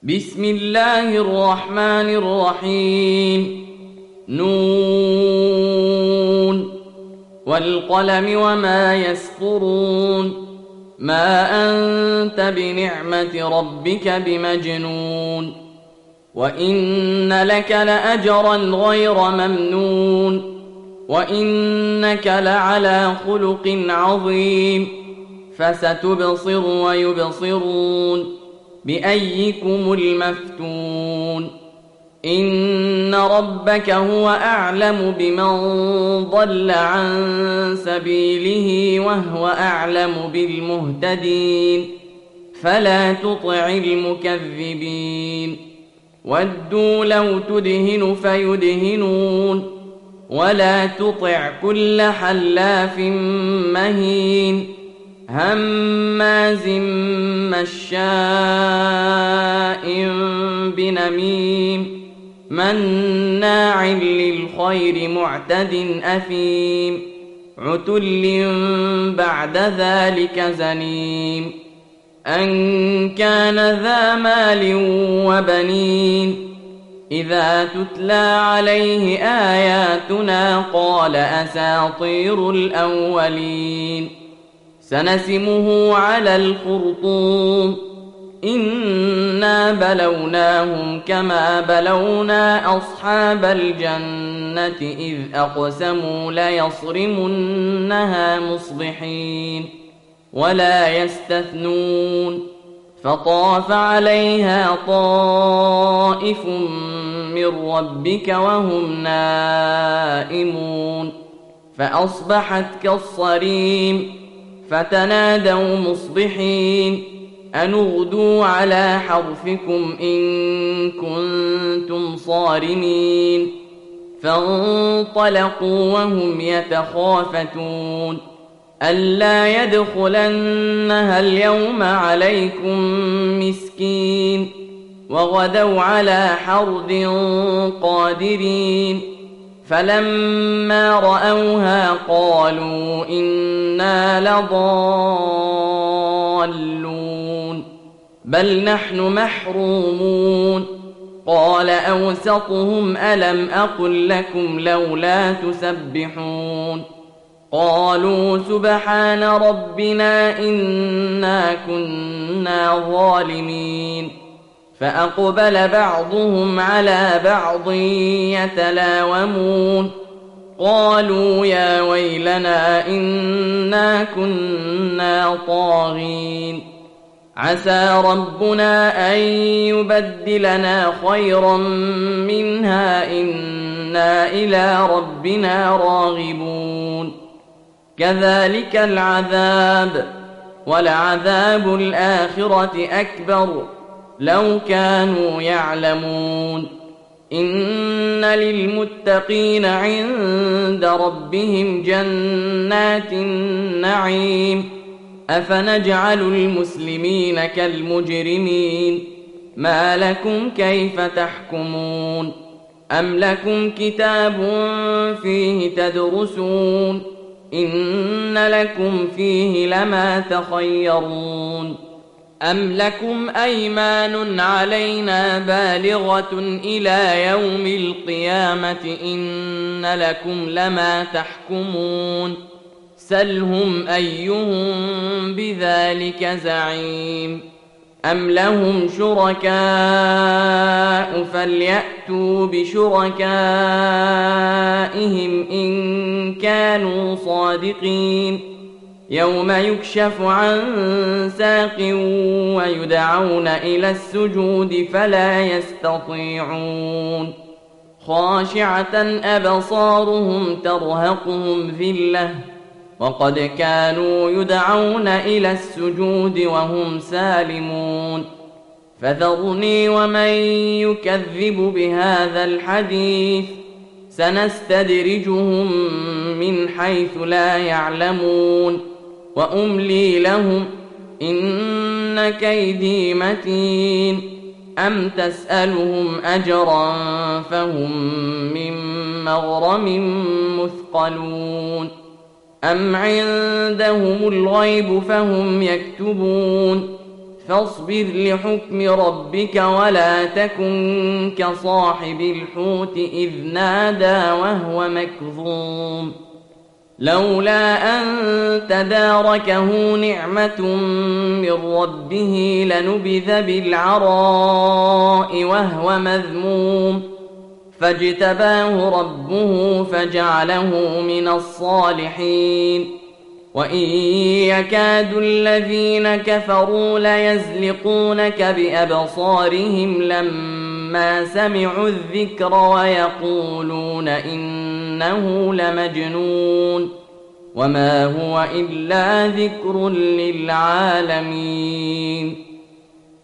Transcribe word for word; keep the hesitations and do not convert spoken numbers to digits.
بسم الله الرحمن الرحيم. نون والقلم وما يسطرون. ما أنت بنعمة ربك بمجنون. وإن لك لأجرا غير ممنون. وإنك لعلى خلق عظيم. فستبصر ويبصرون بأيكم المفتون. إن ربك هو أعلم بمن ضل عن سبيله وهو أعلم بالمهتدين. فلا تطع المكذبين. ودوا لو تدهن فيدهنون. ولا تطع كل حلاف مهين هماز مشاء بنميم مناع للخير معتد أثيم عتل بعد ذلك زنيم أن كان ذا مال وبنين. إذا تتلى عليه آياتنا قال أساطير الأولين. سنسمه على الخرطوم. إنا بلوناهم كما بلونا أصحاب الجنة إذ أقسموا ليصرمنها مصبحين ولا يستثنون. فطاف عليها طائف من ربك وهم نائمون فأصبحت كالصريم. فتنادوا مصبحين أن اغدوا على حرثكم إن كنتم صارمين. فانطلقوا وهم يتخافتون ألا يدخلنها اليوم عليكم مسكين. وغدوا على حرد قادرين. فلما رأوها قالوا إنا لضالون بل نحن محرومون. قال أوسطهم ألم أقل لكم لولا تسبحون. قالوا سبحان ربنا إنا كنا ظالمين. فأقبل بعضهم على بعض يتلاومون قالوا يا ويلنا إنا كنا طاغين. عسى ربنا أن يبدلنا خيرا منها إنا إلى ربنا راغبون. كذلك العذاب ولعذاب الآخرة أكبر لو كانوا يعلمون. إن للمتقين عند ربهم جنات النعيم. أفنجعل المسلمين كالمجرمين. ما لكم كيف تحكمون. أم لكم كتاب فيه تدرسون. إن لكم فيه لما تخيرون. أم لكم أيمان علينا بالغة إلى يوم القيامة إن لكم لما تحكمون. سلهم أيهم بذلك زعيم. أم لهم شركاء فليأتوا بشركائهم إن كانوا صادقين. يوم يكشف عن ساق ويدعون إلى السجود فلا يستطيعون. خاشعة أبصارهم ترهقهم ذلة وقد كانوا يدعون إلى السجود وهم سالمون. فذرني ومن يكذب بهذا الحديث سنستدرجهم من حيث لا يعلمون وأملي لهم إن كيدي متين. أم تسألهم أجرا فهم من مغرم مثقلون. أم عندهم الغيب فهم يكتبون فاصبر لحكم ربك ولا تكن كصاحب الحوت إذ نادى وهو مكظوم لولا أن تداركه نعمة من ربه لنبذ بالعراء وهو مذموم فاجتباه ربه فجعله من الصالحين وإن يكاد الذين كفروا ليزلقونك بأبصارهم لما سمعوا الذكر ويقولون إنه لمجنون وما هو إلا ذكر للعالمين